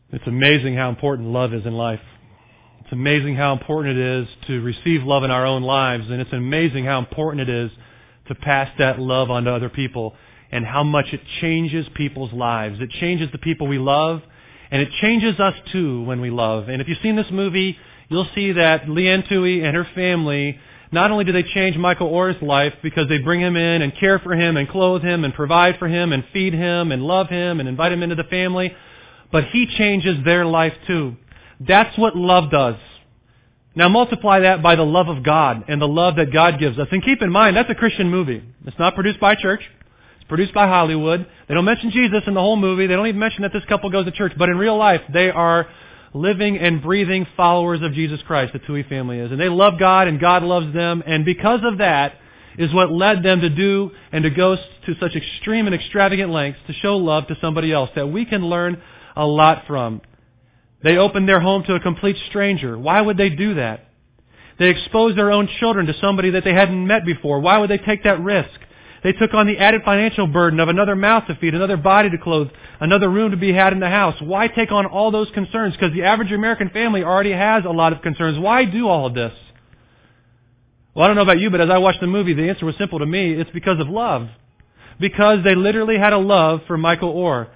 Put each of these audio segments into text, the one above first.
It's amazing how important love is in life. It's amazing how important it is to receive love in our own lives, and it's amazing how important it is to pass that love on to other people and how much it changes people's lives. It changes the people we love, and it changes us too when we love. And if you've seen this movie, you'll see that Leanne Tui and her family, not only do they change Michael Orr's life because they bring him in and care for him and clothe him and provide for him and feed him and love him and invite him into the family, but he changes their life too. That's what love does. Now multiply that by the love of God and the love that God gives us. And keep in mind, that's a Christian movie. It's not produced by a church. It's produced by Hollywood. They don't mention Jesus in the whole movie. They don't even mention that this couple goes to church. But in real life, they are living and breathing followers of Jesus Christ, the Tui family is. And they love God and God loves them. And because of that is what led them to do and to go to such extreme and extravagant lengths to show love to somebody else that we can learn a lot from. They opened their home to a complete stranger. Why would they do that? They exposed their own children to somebody that they hadn't met before. Why would they take that risk? They took on the added financial burden of another mouth to feed, another body to clothe, another room to be had in the house. Why take on all those concerns? Because the average American family already has a lot of concerns. Why do all of this? Well, I don't know about you, but as I watched the movie, the answer was simple to me. It's because of love. Because they literally had a love for Michael Orr.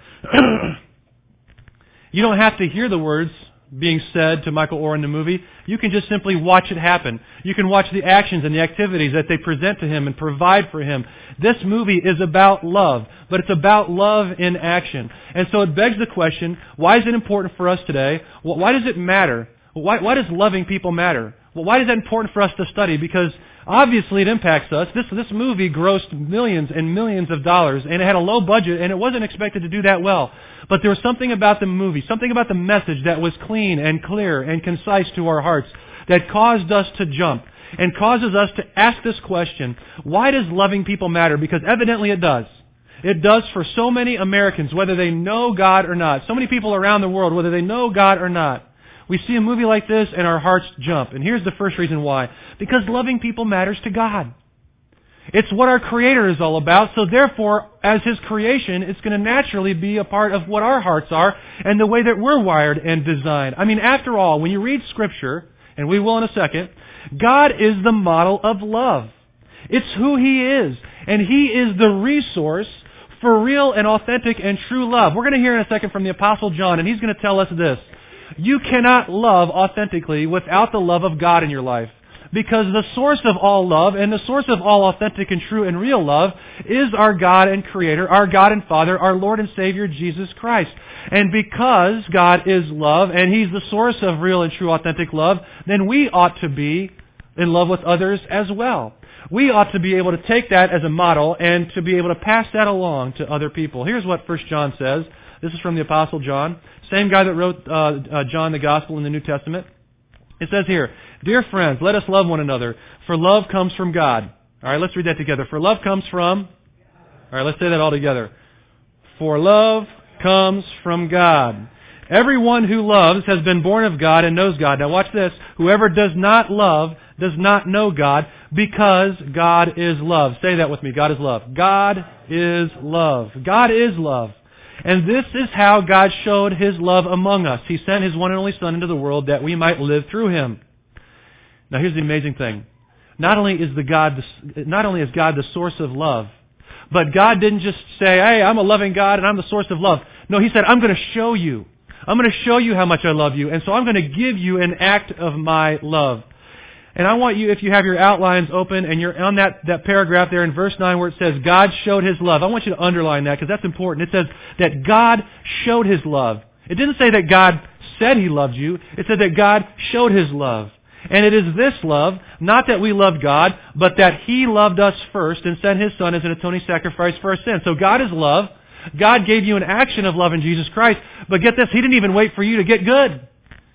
You don't have to hear the words being said to Michael Orr in the movie. You can just simply watch it happen. You can watch the actions and the activities that they present to him and provide for him. This movie is about love, but it's about love in action. And so it begs the question, why is it important for us today? Why does it matter? Why does loving people matter? Well, why is that important for us to study? Because obviously it impacts us. This movie grossed millions and millions of dollars, and it had a low budget, and it wasn't expected to do that well. But there was something about the movie, something about the message that was clean and clear and concise to our hearts that caused us to jump and causes us to ask this question, why does loving people matter? Because evidently it does. It does for so many Americans, whether they know God or not. So many people around the world, whether they know God or not. We see a movie like this and our hearts jump. And here's the first reason why. Because loving people matters to God. It's what our Creator is all about. So therefore, as His creation, it's going to naturally be a part of what our hearts are and the way that we're wired and designed. I mean, after all, when you read Scripture, and we will in a second, God is the model of love. It's who He is. And He is the resource for real and authentic and true love. We're going to hear in a second from the Apostle John, and he's going to tell us this. You cannot love authentically without the love of God in your life. Because the source of all love and the source of all authentic and true and real love is our God and Creator, our God and Father, our Lord and Savior, Jesus Christ. And because God is love and He's the source of real and true authentic love, then we ought to be in love with others as well. We ought to be able to take that as a model and to be able to pass that along to other people. Here's what 1 John says. This is from the Apostle John, same guy that wrote John the Gospel in the New Testament. It says here, "Dear friends, let us love one another, for love comes from God." All right, let's read that together. For love comes from... All right, let's say that all together. For love comes from God. Everyone who loves has been born of God and knows God. Now watch this. Whoever does not love does not know God, because God is love. Say that with me. God is love. God is love. God is love. And this is how God showed His love among us. He sent His one and only Son into the world that we might live through Him. Now here's the amazing thing. Not only is God the source of love, but God didn't just say, "Hey, I'm a loving God and I'm the source of love." No, He said, "I'm going to show you. I'm going to show you how much I love you, and so I'm going to give you an act of my love." And I want you, if you have your outlines open and you're on that paragraph there in verse 9 where it says, God showed His love. I want you to underline that because that's important. It says that God showed His love. It didn't say that God said He loved you. It said that God showed His love. And it is this love, not that we loved God, but that He loved us first and sent His Son as an atoning sacrifice for our sins. So God is love. God gave you an action of love in Jesus Christ. But get this, He didn't even wait for you to get good.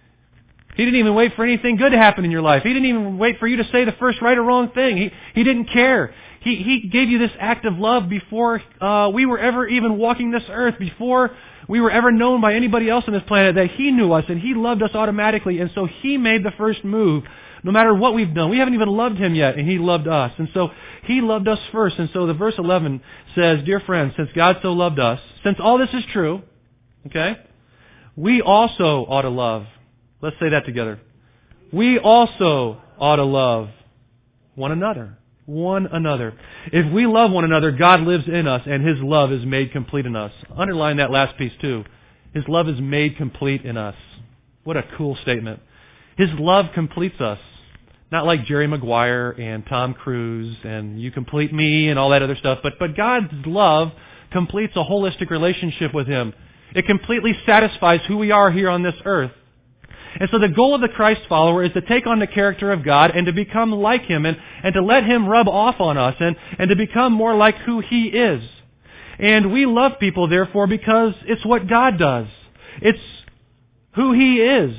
He didn't even wait for anything good to happen in your life. He didn't even wait for you to say the first right or wrong thing. He didn't care. He gave you this act of love before we were ever even walking this earth, before we were ever known by anybody else on this planet, that He knew us and He loved us automatically. And so He made the first move, no matter what we've done. We haven't even loved Him yet, and He loved us. And so He loved us first. And so the verse 11 says, "Dear friends, since God so loved us," since all this is true, okay, we also ought to love. Let's say that together. We also ought to love one another. One another. If we love one another, God lives in us and His love is made complete in us. Underline that last piece too. His love is made complete in us. What a cool statement. His love completes us. Not like Jerry Maguire and Tom Cruise and you complete me and all that other stuff, but God's love completes a holistic relationship with Him. It completely satisfies who we are here on this earth. And so the goal of the Christ follower is to take on the character of God and to become like Him and to let Him rub off on us and to become more like who He is. And we love people, therefore, because it's what God does. It's who He is.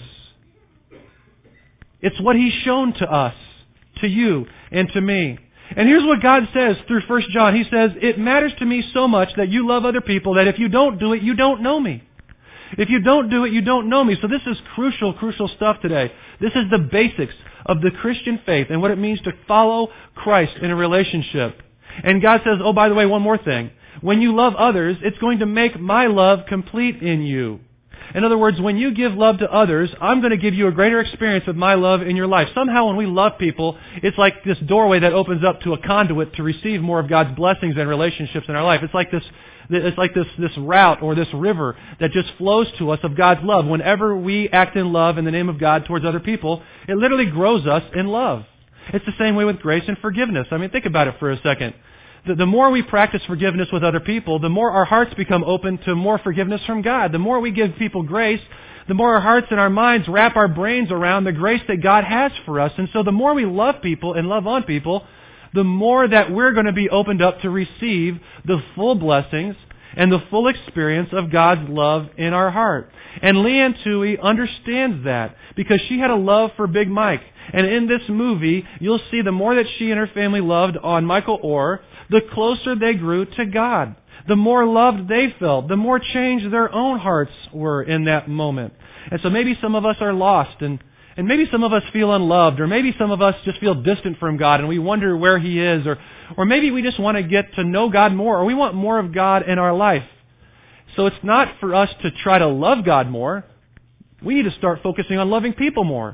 It's what He's shown to us, to you, and to me. And here's what God says through 1 John. He says, it matters to me so much that you love other people that if you don't do it, you don't know me. If you don't do it, you don't know me. So this is crucial stuff today. This is the basics of the Christian faith and what it means to follow Christ in a relationship. And God says, oh, by the way, one more thing. When you love others, it's going to make my love complete in you. In other words, when you give love to others, I'm going to give you a greater experience with my love in your life. Somehow when we love people, it's like this doorway that opens up to a conduit to receive more of God's blessings and relationships in our life. It's like this route or this river that just flows to us of God's love. Whenever we act in love in the name of God towards other people, it literally grows us in love. It's the same way with grace and forgiveness. I mean, think about it for a second. The more we practice forgiveness with other people, the more our hearts become open to more forgiveness from God. The more we give people grace, the more our hearts and our minds wrap our brains around the grace that God has for us. And so the more we love people and love on people, the more that we're going to be opened up to receive the full blessings and the full experience of God's love in our heart. And Leanne Toohey understands that because she had a love for Big Mike. And in this movie, you'll see the more that she and her family loved on Michael Oher, the closer they grew to God. The more loved they felt, the more changed their own hearts were in that moment. And so maybe some of us are lost and maybe some of us feel unloved, or maybe some of us just feel distant from God and we wonder where He is, or maybe we just want to get to know God more, or we want more of God in our life. So it's not for us to try to love God more. We need to start focusing on loving people more.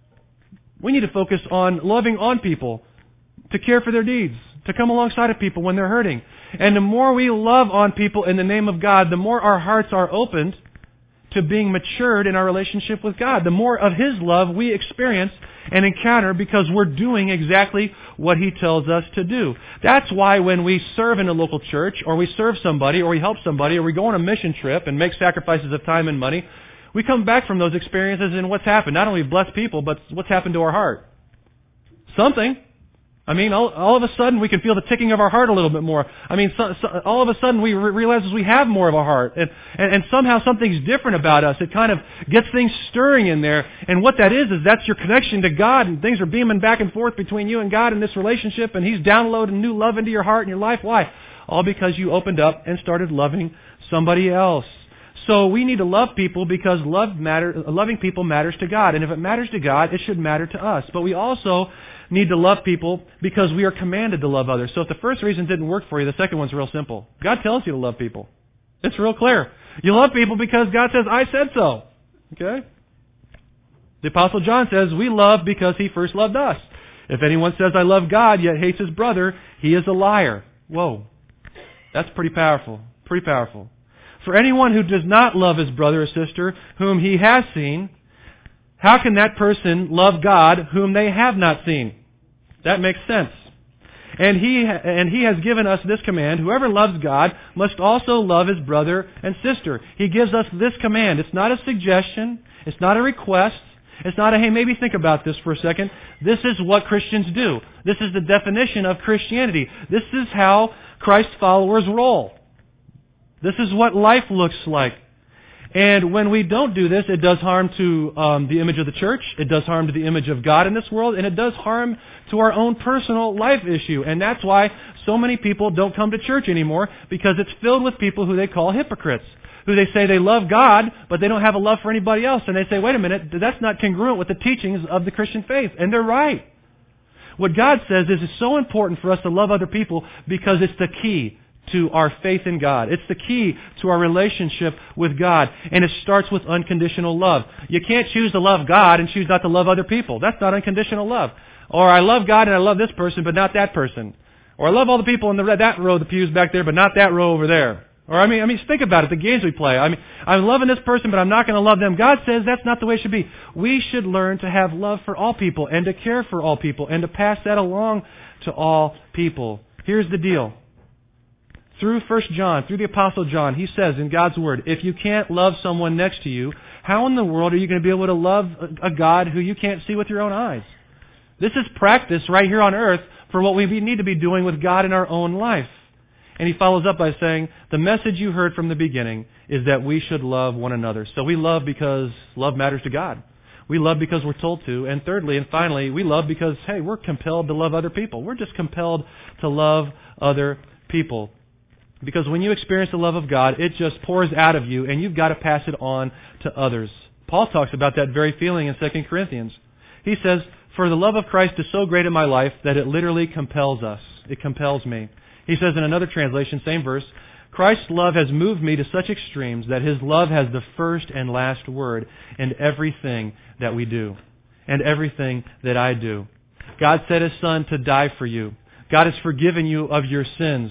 We need to focus on loving on people, to care for their needs, to come alongside of people when they're hurting. And the more we love on people in the name of God, the more our hearts are opened to being matured in our relationship with God. The more of His love we experience and encounter because we're doing exactly what He tells us to do. That's why when we serve in a local church, or we serve somebody, or we help somebody, or we go on a mission trip and make sacrifices of time and money, we come back from those experiences and what's happened. Not only blessed people, but what's happened to our heart. Something. I mean, all of a sudden we can feel the ticking of our heart a little bit more. I mean, all of a sudden we realize we have more of a heart. And somehow something's different about us. It kind of gets things stirring in there. And what that is that's your connection to God. And things are beaming back and forth between you and God in this relationship. And He's downloading new love into your heart and your life. Why? All because you opened up and started loving somebody else. So we need to love people because loving people matters to God. And if it matters to God, it should matter to us. But we also need to love people because we are commanded to love others. So if the first reason didn't work for you, the second one's real simple. God tells you to love people. It's real clear. You love people because God says, I said so. Okay? The Apostle John says, we love because He first loved us. If anyone says, I love God, yet hates his brother, he is a liar. Whoa. That's pretty powerful. Pretty powerful. For anyone who does not love his brother or sister whom he has seen, how can that person love God whom they have not seen? That makes sense. And he has given us this command: whoever loves God must also love his brother and sister. He gives us this command. It's not a suggestion. It's not a request. It's not a, hey, maybe think about this for a second. This is what Christians do. This is the definition of Christianity. This is how Christ followers roll. This is what life looks like. And when we don't do this, it does harm to the image of the church. It does harm to the image of God in this world. And it does harm to our own personal life issue. And that's why so many people don't come to church anymore, because it's filled with people who they call hypocrites, who they say they love God, but they don't have a love for anybody else. And they say, wait a minute, that's not congruent with the teachings of the Christian faith. And they're right. What God says is it's so important for us to love other people because it's the key to our faith in God. It's the key to our relationship with God. And it starts with unconditional love. You can't choose to love God and choose not to love other people. That's not unconditional love. Or I love God and I love this person, but not that person. Or I love all the people in that row of the pews back there, but not that row over there. Or I mean, think about it, the games we play. I mean, I'm loving this person, but I'm not going to love them. God says that's not the way it should be. We should learn to have love for all people and to care for all people and to pass that along to all people. Here's the deal. Through 1 John, through the Apostle John, he says in God's Word, if you can't love someone next to you, how in the world are you going to be able to love a God who you can't see with your own eyes? This is practice right here on earth for what we need to be doing with God in our own life. And he follows up by saying, the message you heard from the beginning is that we should love one another. So we love because love matters to God. We love because we're told to. And thirdly and finally, we love because, hey, we're compelled to love other people. We're just compelled to love other people. Because when you experience the love of God, it just pours out of you and you've got to pass it on to others. Paul talks about that very feeling in 2 Corinthians. He says, for the love of Christ is so great in my life that it literally compels us. It compels me. He says in another translation, same verse, Christ's love has moved me to such extremes that His love has the first and last word in everything that we do and everything that I do. God sent His Son to die for you. God has forgiven you of your sins.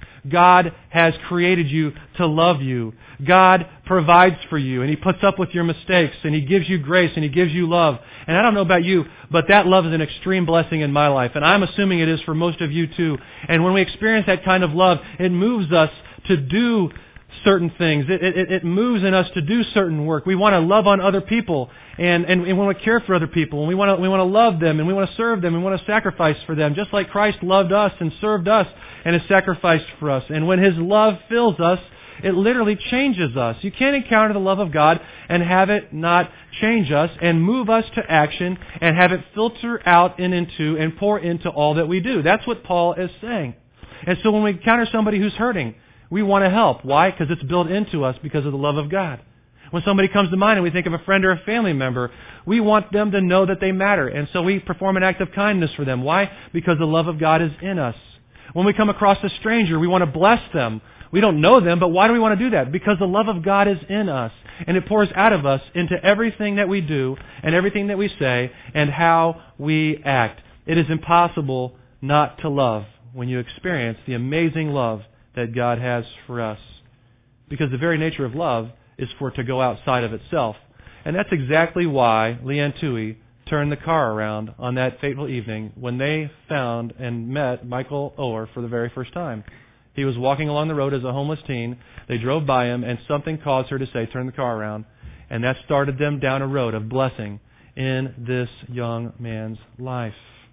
God has created you to love you. God provides for you, and He puts up with your mistakes, and He gives you grace, and He gives you love. And I don't know about you, but that love is an extreme blessing in my life, and I'm assuming it is for most of you too. And when we experience that kind of love, it moves us to do certain things. It moves in us to do certain work. We want to love on other people, and we want to care for other people, and we want to love them, and we want to serve them, and we want to sacrifice for them, just like Christ loved us and served us and has sacrificed for us. And when His love fills us, it literally changes us. You can't encounter the love of God and have it not change us and move us to action and have it filter out and into and pour into all that we do. That's what Paul is saying. And so when we encounter somebody who's hurting, we want to help. Why? Because it's built into us because of the love of God. When somebody comes to mind and we think of a friend or a family member, we want them to know that they matter. And so we perform an act of kindness for them. Why? Because the love of God is in us. When we come across a stranger, we want to bless them. We don't know them, but why do we want to do that? Because the love of God is in us, and it pours out of us into everything that we do and everything that we say and how we act. It is impossible not to love when you experience the amazing love that God has for us. Because the very nature of love is for it to go outside of itself. And that's exactly why Leanne Toohey turned the car around on that fateful evening when they found and met Michael Oher for the very first time. He was walking along the road as a homeless teen. They drove by him, and something caused her to say, turn the car around. And that started them down a road of blessing in this young man's life.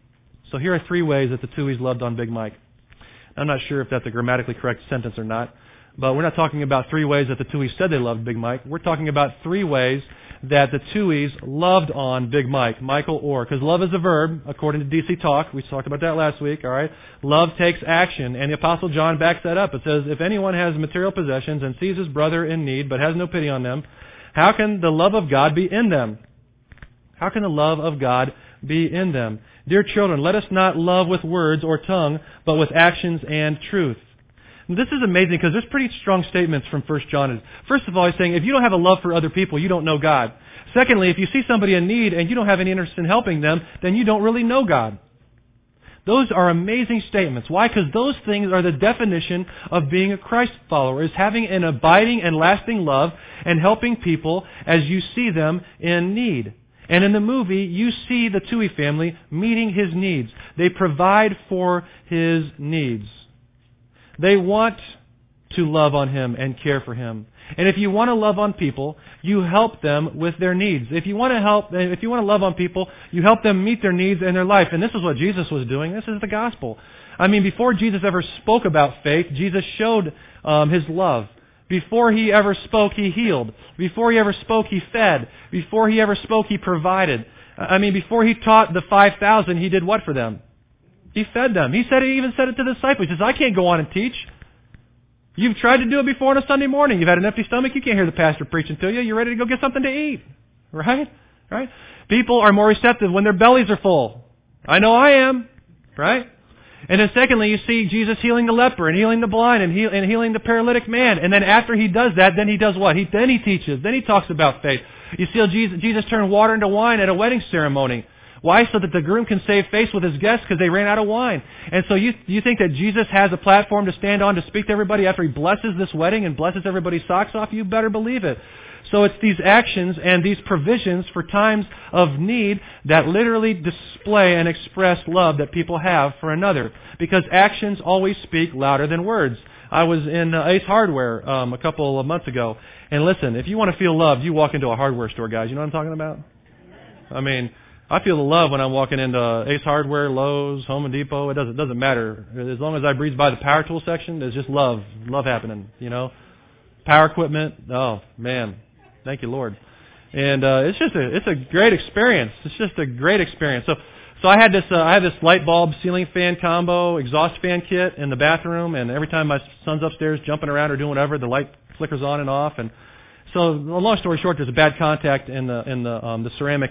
So here are 3 ways that the Tooheys loved on Big Mike. I'm not sure if that's a grammatically correct sentence or not, but we're not talking about 3 ways that the Tooheys said they loved Big Mike. We're talking about 3 ways that the Tooheys loved on Big Mike, Michael Oher. Because love is a verb, according to DC Talk. We talked about that last week, all right? Love takes action, and the Apostle John backs that up. It says, if anyone has material possessions and sees his brother in need but has no pity on them, how can the love of God be in them? How can the love of God be in them? Dear children, let us not love with words or tongue, but with actions and truth. And this is amazing because there's pretty strong statements from 1 John. First of all, he's saying if you don't have a love for other people, you don't know God. Secondly, if you see somebody in need and you don't have any interest in helping them, then you don't really know God. Those are amazing statements. Why? Because those things are the definition of being a Christ follower, is having an abiding and lasting love and helping people as you see them in need. And in the movie, you see the Toohey family meeting his needs. They provide for his needs. They want to love on him and care for him. And if you want to love on people, you help them with their needs. If you want to love on people, you help them meet their needs in their life. And this is what Jesus was doing. This is the gospel. I mean, before Jesus ever spoke about faith, Jesus showed his love. Before he ever spoke, he healed. Before he ever spoke, he fed. Before he ever spoke, he provided. I mean, before he taught the 5,000, he did what for them? He fed them. He even said it to the disciples. He says, I can't go on and teach. You've tried to do it before on a Sunday morning. You've had an empty stomach. You can't hear the pastor preaching to you. You're ready to go get something to eat. Right? People are more receptive when their bellies are full. I know I am. Right? And then secondly, you see Jesus healing the leper and healing the blind and healing the paralytic man. And then after He does that, then He does what? Then He teaches. Then He talks about faith. You see Jesus turn water into wine at a wedding ceremony. Why? So that the groom can save face with his guests because they ran out of wine. And so you think that Jesus has a platform to stand on to speak to everybody after He blesses this wedding and blesses everybody's socks off? You better believe it. So it's these actions and these provisions for times of need that literally display and express love that people have for another. Because actions always speak louder than words. I was in Ace Hardware a couple of months ago. And listen, if you want to feel loved, you walk into a hardware store, guys. You know what I'm talking about? I mean, I feel the love when I'm walking into Ace Hardware, Lowe's, Home Depot. It doesn't matter. As long as I breeze by the power tool section, there's just love happening, you know. Power equipment, oh, man. Thank you, Lord. And it's a great experience. It's just a great experience. So I had this light bulb ceiling fan combo exhaust fan kit in the bathroom, and every time my son's upstairs jumping around or doing whatever, the light flickers on and off. And so, long story short, there's a bad contact in the ceramic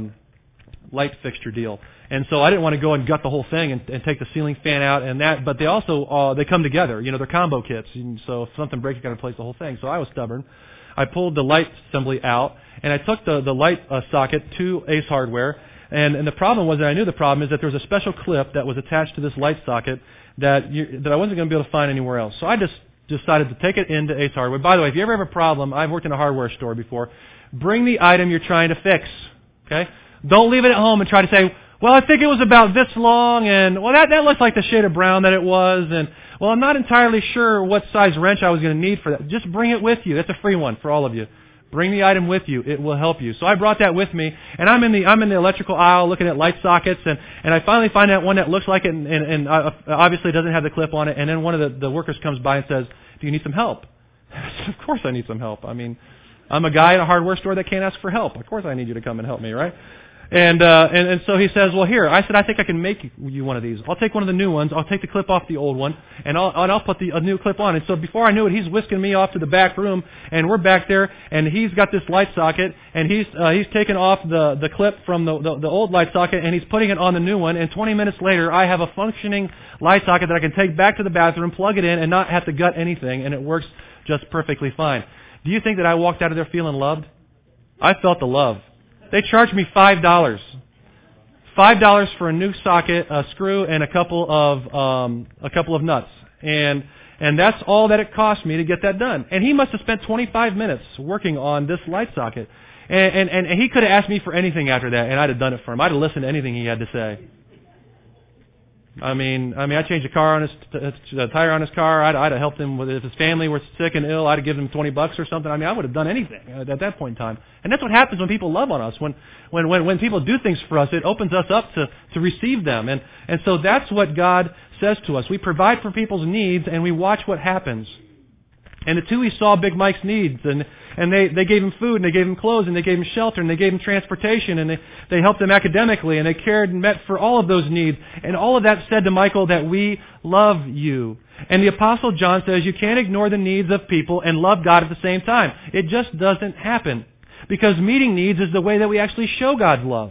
light fixture deal, and so I didn't want to go and gut the whole thing and take the ceiling fan out and that. But they also they come together. You know, they're combo kits, and so if something breaks, you got to replace the whole thing. So I was stubborn. I pulled the light assembly out, and I took the light socket to Ace Hardware. And the problem was that I knew the problem is that there was a special clip that was attached to this light socket that I wasn't going to be able to find anywhere else. So I just decided to take it into Ace Hardware. By the way, if you ever have a problem, I've worked in a hardware store before, bring the item you're trying to fix. Okay? Don't leave it at home and try to say, well, I think it was about this long, and well, that looks like the shade of brown that it was, and well, I'm not entirely sure what size wrench I was going to need for that. Just bring it with you. That's a free one for all of you. Bring the item with you. It will help you. So I brought that with me, and I'm in the electrical aisle looking at light sockets, and I finally find that one that looks like it, and obviously doesn't have the clip on it. And then one of the workers comes by and says, "Do you need some help?" I said, "Of course I need some help. I mean, I'm a guy at a hardware store that can't ask for help. Of course I need you to come and help me, right?" And so he says, "Well, here." I said, "I think I can make you one of these. I'll take one of the new ones. I'll take the clip off the old one, and I'll put a new clip on." And so before I knew it, he's whisking me off to the back room, and we're back there, and he's got this light socket, and he's taken off the clip from the old light socket, and he's putting it on the new one. And 20 minutes later, I have a functioning light socket that I can take back to the bathroom, plug it in, and not have to gut anything, and it works just perfectly fine. Do you think that I walked out of there feeling loved? I felt the love. They charged me $5. $5 for a new socket, a screw, and a couple of nuts. And that's all that it cost me to get that done. And he must have spent 25 minutes working on this light socket. And he could have asked me for anything after that, and I'd have done it for him. I'd have listened to anything he had to say. I mean, I changed a tire on his car. I'd have helped him with if his family were sick and ill. I'd have given him $20 or something. I mean, I would have done anything at that point in time. And that's what happens when people love on us. When people do things for us, it opens us up to receive them. And so that's what God says to us. We provide for people's needs, and we watch what happens. And the Tuohys saw Big Mike's needs, and they gave him food, and they gave him clothes, and they gave him shelter, and they gave him transportation, and they helped him academically, and they cared and met for all of those needs. And all of that said to Michael that we love you. And the Apostle John says you can't ignore the needs of people and love God at the same time. It just doesn't happen. Because meeting needs is the way that we actually show God's love.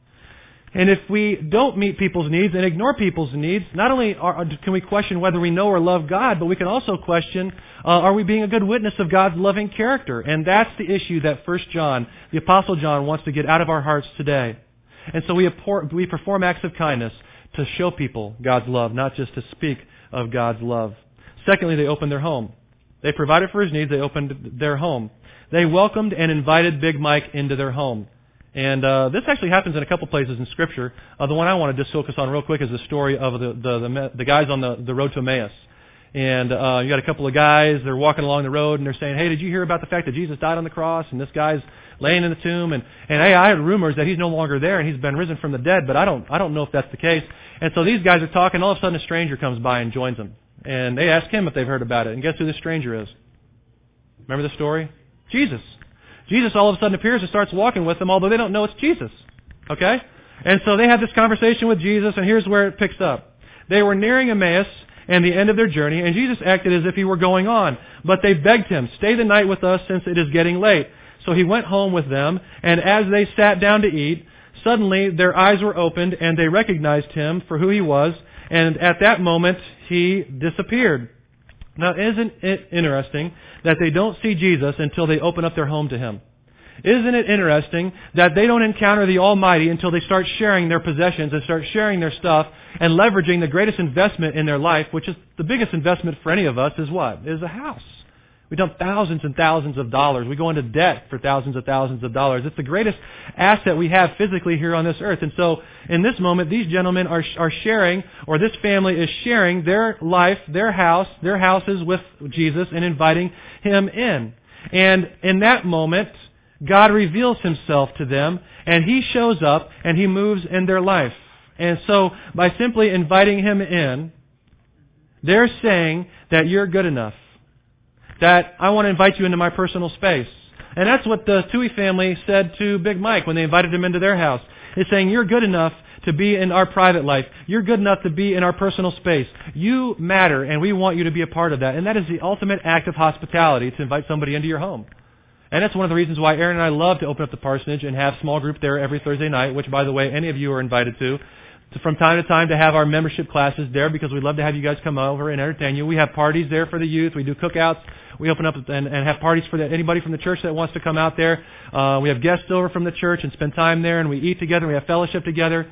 And if we don't meet people's needs and ignore people's needs, not only can we question whether we know or love God, but we can also question, are we being a good witness of God's loving character? And that's the issue that 1 John, the Apostle John, wants to get out of our hearts today. And so we perform acts of kindness to show people God's love, not just to speak of God's love. Secondly, they opened their home. They provided for his needs. They opened their home. They welcomed and invited Big Mike into their home. And this actually happens in a couple places in Scripture. The one I want to just focus on real quick is the story of the guys on the road to Emmaus. And you got a couple of guys, they're walking along the road, and they're saying, "Hey, did you hear about the fact that Jesus died on the cross? And this guy's laying in the tomb, and hey, I heard rumors that he's no longer there, and he's been risen from the dead, but I don't know if that's the case." And so these guys are talking, all of a sudden a stranger comes by and joins them. And they ask him if they've heard about it. And guess who this stranger is? Remember the story? Jesus. Jesus all of a sudden appears and starts walking with them, although they don't know it's Jesus. Okay? And so they have this conversation with Jesus, and here's where it picks up. They were nearing Emmaus and the end of their journey, and Jesus acted as if he were going on. But they begged him, "Stay the night with us since it is getting late." So he went home with them, and as they sat down to eat, suddenly their eyes were opened, and they recognized him for who he was. And at that moment, he disappeared. Now, isn't it interesting that they don't see Jesus until they open up their home to Him? Isn't it interesting that they don't encounter the Almighty until they start sharing their possessions and start sharing their stuff and leveraging the greatest investment in their life, which is the biggest investment for any of us, is what? Is a house. We dump thousands and thousands of dollars. We go into debt for thousands of dollars. It's the greatest asset we have physically here on this earth. And so, in this moment, these gentlemen are sharing, or this family is sharing their life, their houses with Jesus and inviting Him in. And in that moment, God reveals Himself to them, and He shows up, and He moves in their life. And so, by simply inviting Him in, they're saying that you're good enough. That I want to invite you into my personal space. And that's what the Tui family said to Big Mike when they invited him into their house. It's saying, you're good enough to be in our private life. You're good enough to be in our personal space. You matter, and we want you to be a part of that. And that is the ultimate act of hospitality, to invite somebody into your home. And that's one of the reasons why Aaron and I love to open up the parsonage and have small group there every Thursday night, which, by the way, any of you are invited to from time to time to have our membership classes there, because we'd love to have you guys come over and entertain you. We have parties there for the youth. We do cookouts. We open up and have parties for anybody from the church that wants to come out there. We have guests over from the church and spend time there, and we eat together. We have fellowship together.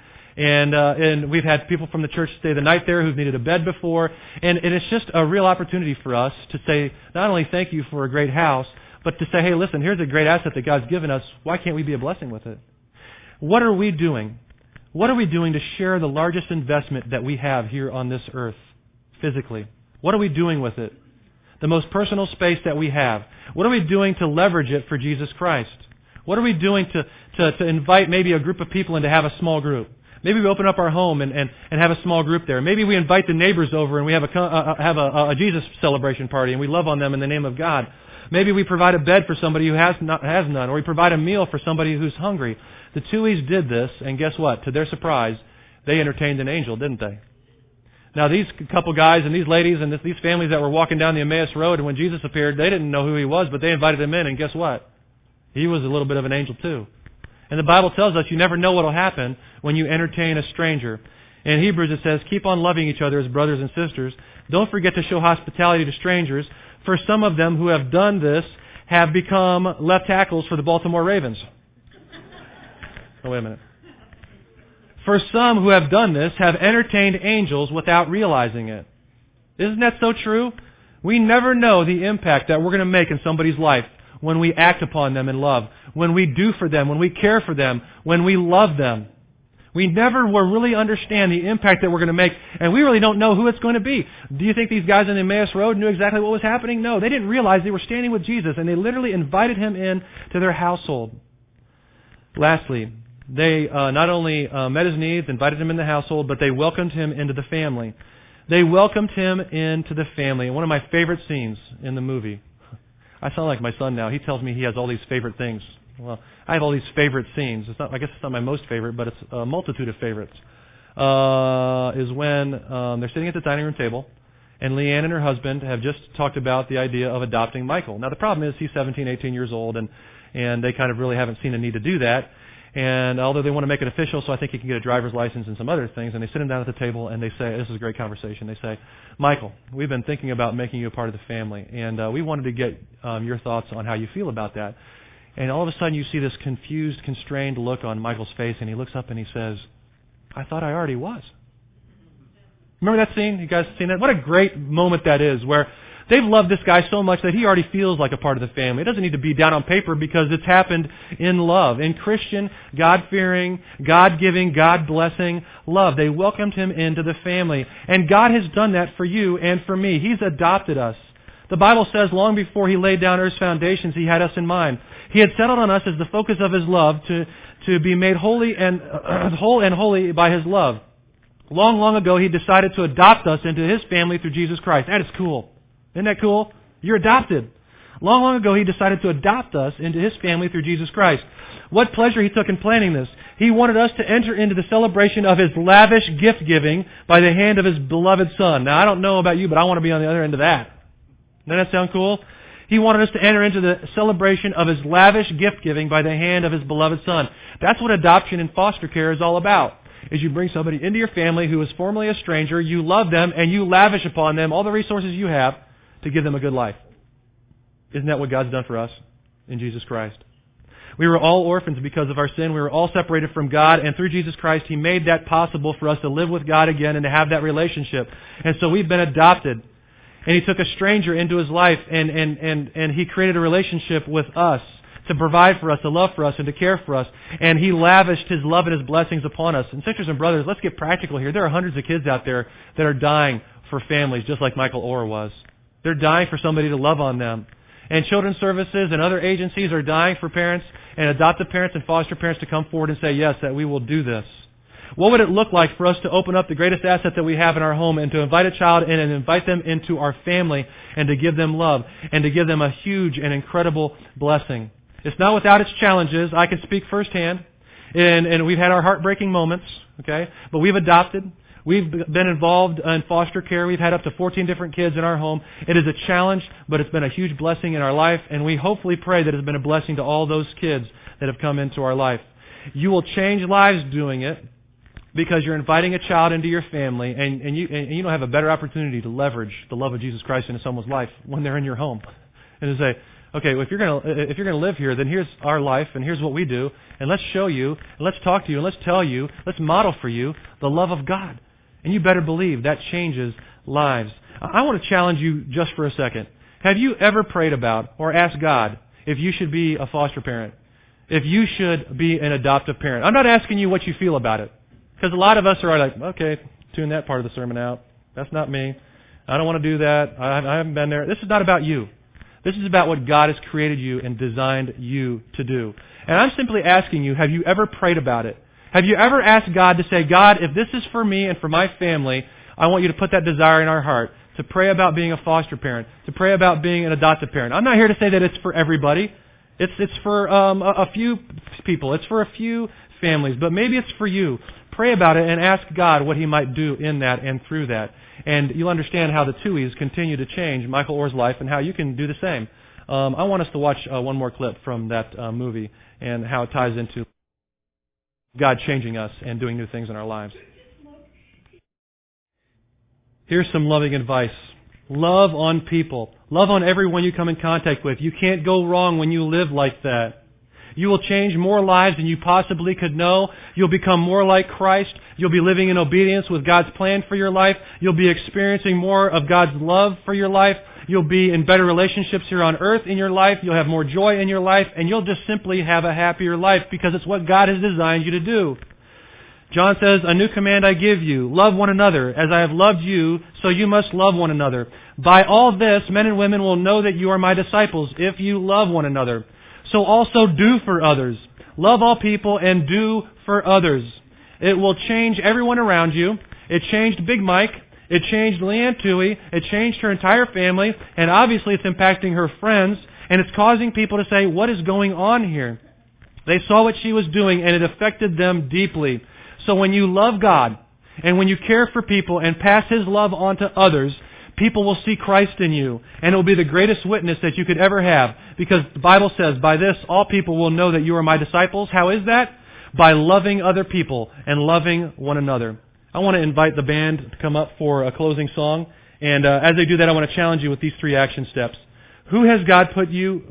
And we've had people from the church stay the night there who've needed a bed before. And it's just a real opportunity for us to say, not only thank you for a great house, but to say, hey, listen, here's a great asset that God's given us. Why can't we be a blessing with it? What are we doing? What are we doing to share the largest investment that we have here on this earth, physically? What are we doing with it? The most personal space that we have. What are we doing to leverage it for Jesus Christ? What are we doing to invite maybe a group of people and to have a small group? Maybe we open up our home and have a small group there. Maybe we invite the neighbors over and we have a Jesus celebration party and we love on them in the name of God. Maybe we provide a bed for somebody who has none, or we provide a meal for somebody who's hungry. The Tuis did this, and guess what? To their surprise, they entertained an angel, didn't they? Now, these couple guys and these ladies and these families that were walking down the Emmaus Road, and when Jesus appeared, they didn't know who He was, but they invited Him in, and guess what? He was a little bit of an angel too. And the Bible tells us you never know what will happen when you entertain a stranger. In Hebrews it says, keep on loving each other as brothers and sisters. Don't forget to show hospitality to strangers, for some of them who have done this have become left tackles for the Baltimore Ravens. Oh, wait a minute. For some who have done this have entertained angels without realizing it. Isn't that so true? We never know the impact that we're going to make in somebody's life when we act upon them in love, when we do for them, when we care for them, when we love them. We never will really understand the impact that we're going to make, and we really don't know who it's going to be. Do you think these guys on the Emmaus Road knew exactly what was happening? No, they didn't realize they were standing with Jesus, and they literally invited Him in to their household. Lastly, they not only met His needs, invited Him in the household, but they welcomed Him into the family. They welcomed Him into the family. And one of my favorite scenes in the movie, I sound like my son now. He tells me he has all these favorite things. Well, I have all these favorite scenes. I guess it's not my most favorite, but it's a multitude of favorites. Is when they're sitting at the dining room table, and Leanne and her husband have just talked about the idea of adopting Michael. Now, the problem is he's 17, 18 years old, and they kind of really haven't seen a need to do that. And although they want to make it official, so I think he can get a driver's license and some other things, and they sit him down at the table and they say, this is a great conversation, they say, Michael, we've been thinking about making you a part of the family, and we wanted to get your thoughts on how you feel about that. And all of a sudden you see this confused, constrained look on Michael's face, and he looks up and he says, I thought I already was. Remember that scene? You guys seen that? What a great moment that is, where they've loved this guy so much that he already feels like a part of the family. It doesn't need to be down on paper because it's happened in love. In Christian, God-fearing, God-giving, God-blessing love. They welcomed him into the family. And God has done that for you and for me. He's adopted us. The Bible says long before He laid down earth's foundations, He had us in mind. He had settled on us as the focus of His love to be made holy and whole and holy by His love. Long, long ago, He decided to adopt us into His family through Jesus Christ. That is cool. Isn't that cool? You're adopted. Long, long ago, He decided to adopt us into His family through Jesus Christ. What pleasure He took in planning this. He wanted us to enter into the celebration of His lavish gift-giving by the hand of His beloved Son. Now, I don't know about you, but I want to be on the other end of that. Doesn't that sound cool? He wanted us to enter into the celebration of His lavish gift-giving by the hand of His beloved Son. That's what adoption and foster care is all about. is you bring somebody into your family who was formerly a stranger, you love them, and you lavish upon them all the resources you have to give them a good life. Isn't that what God's done for us in Jesus Christ? We were all orphans because of our sin. We were all separated from God, and through Jesus Christ, He made that possible for us to live with God again and to have that relationship. And so we've been adopted. And He took a stranger into His life, and He created a relationship with us to provide for us, to love for us, and to care for us. And He lavished His love and His blessings upon us. And sisters and brothers, let's get practical here. There are hundreds of kids out there that are dying for families, just like Michael Orr was. They're dying for somebody to love on them. And children's services and other agencies are dying for parents and adoptive parents and foster parents to come forward and say, yes, that we will do this. What would it look like for us to open up the greatest asset that we have in our home and to invite a child in and invite them into our family and to give them love and to give them a huge and incredible blessing? It's not without its challenges. I can speak firsthand, and we've had our heartbreaking moments, okay? But we've adopted. We've been involved in foster care. We've had up to 14 different kids in our home. It is a challenge, but it's been a huge blessing in our life, and we hopefully pray that it's been a blessing to all those kids that have come into our life. You will change lives doing it because you're inviting a child into your family, and you don't have a better opportunity to leverage the love of Jesus Christ into someone's life when they're in your home. And to say, okay, well, if you're gonna live here, then here's our life, and here's what we do, and let's show you, and let's talk to you, and let's tell you, let's model for you the love of God. And you better believe that changes lives. I want to challenge you just for a second. Have you ever prayed about or asked God if you should be a foster parent? If you should be an adoptive parent? I'm not asking you what you feel about it. Because a lot of us are like, okay, tune that part of the sermon out. That's not me. I don't want to do that. I haven't been there. This is not about you. This is about what God has created you and designed you to do. And I'm simply asking you, have you ever prayed about it? Have you ever asked God to say, God, if this is for me and for my family, I want you to put that desire in our heart, to pray about being a foster parent, to pray about being an adoptive parent. I'm not here to say that it's for everybody. It's for a few people. It's for a few families. But maybe it's for you. Pray about it and ask God what He might do in that and through that. And you'll understand how the Tuohys continue to change Michael Orr's life and how you can do the same. I want us to watch one more clip from that movie and how it ties into God changing us and doing new things in our lives. Here's some loving advice. Love on people. Love on everyone you come in contact with. You can't go wrong when you live like that. You will change more lives than you possibly could know. You'll become more like Christ. You'll be living in obedience with God's plan for your life. You'll be experiencing more of God's love for your life. You'll be in better relationships here on earth in your life. You'll have more joy in your life. And you'll just simply have a happier life because it's what God has designed you to do. John says, a new command I give you, love one another. As I have loved you, so you must love one another. By all this, men and women will know that you are my disciples if you love one another. So also do for others. Love all people and do for others. It will change everyone around you. It changed Big Mike. It changed Leanne Tuohy. It changed her entire family. And obviously it's impacting her friends. And it's causing people to say, what is going on here? They saw what she was doing and it affected them deeply. So when you love God and when you care for people and pass His love on to others, people will see Christ in you. And it will be the greatest witness that you could ever have. Because the Bible says, by this all people will know that you are my disciples. How is that? By loving other people and loving one another. I want to invite the band to come up for a closing song. And as they do that, I want to challenge you with these 3 action steps. Who has God put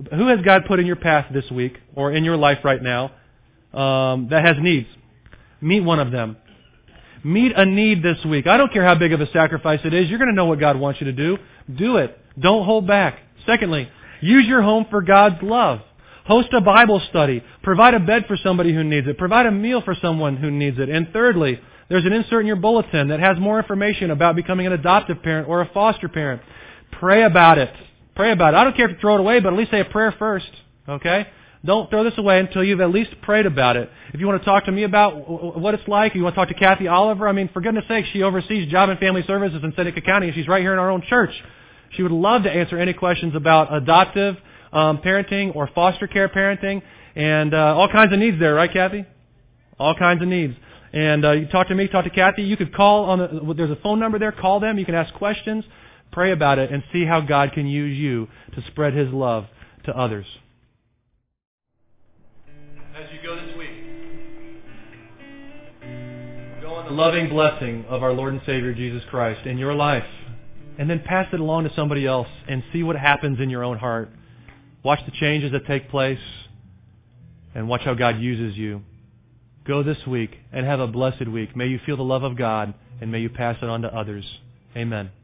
in your path this week or in your life right now that has needs? Meet one of them. Meet a need this week. I don't care how big of a sacrifice it is. You're going to know what God wants you to do. Do it. Don't hold back. Secondly, use your home for God's love. Host a Bible study. Provide a bed for somebody who needs it. Provide a meal for someone who needs it. And thirdly, there's an insert in your bulletin that has more information about becoming an adoptive parent or a foster parent. Pray about it. Pray about it. I don't care if you throw it away, but at least say a prayer first. Okay? Don't throw this away until you've at least prayed about it. If you want to talk to me about what it's like, you want to talk to Kathy Oliver, I mean, for goodness sake, she oversees Job and Family Services in Seneca County, and she's right here in our own church. She would love to answer any questions about adoptive parenting or foster care parenting, and all kinds of needs there, right, Kathy? All kinds of needs. And you talk to me, talk to Kathy. You could call there's a phone number there. Call them. You can ask questions. Pray about it and see how God can use you to spread His love to others. As you go this week, go loving blessing of our Lord and Savior Jesus Christ in your life. And then pass it along to somebody else and see what happens in your own heart. Watch the changes that take place and watch how God uses you. Go this week and have a blessed week. May you feel the love of God and may you pass it on to others. Amen.